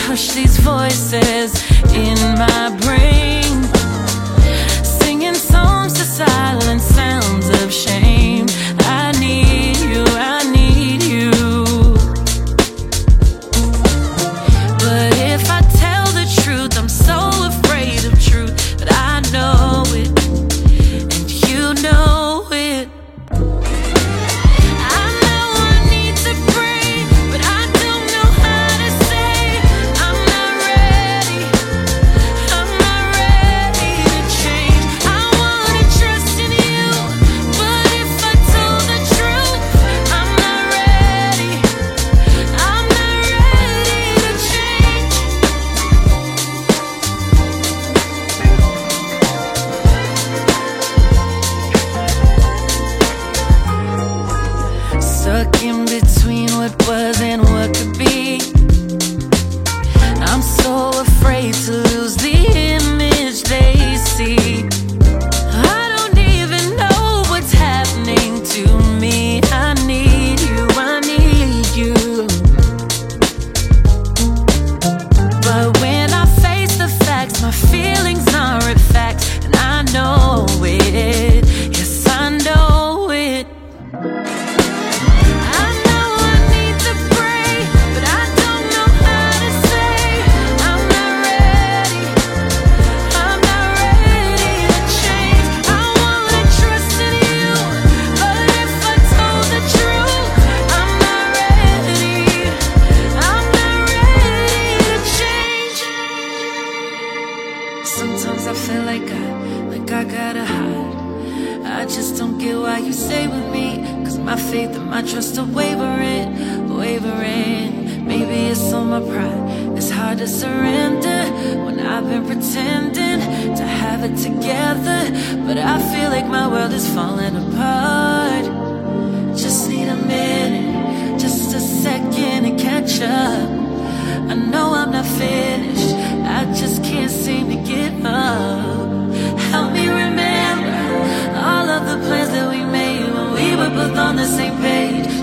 hush these voices in my brain, singing songs to silence sounds of shame. I need you, I need you. But if I tell the truth, I'm so afraid of truth. But I know it, and you know it. I know I need to pray, but I don't know how to say I'm not ready. I'm not ready to change. I wanna trust in you, but if I told the truth, I'm not ready. I'm not ready to change. Stuck in between what was and what could be. I'm so afraid to lose the image they see. I don't even know what's happening to me. I need you, I need you. But when I face the facts, my feelings aren't facts, and I know it. Yes, I know it. I know I need to pray, but I don't know how to say I'm not ready. I'm not ready to change. I wanna trust in you, but if I told the truth, I'm not ready. I'm not ready to change. Sometimes I feel like I gotta hide. I just don't get why you stay with me, 'cause my faith and my trust are wavering, wavering. Maybe it's on my pride, it's hard to surrender when I've been pretending to have it together. But I feel like my world is falling apart. Just need a minute, just a second to catch up. I know I'm not finished, I just can't seem to get up. Help me remember all of the plans that we made when we were both on the same page.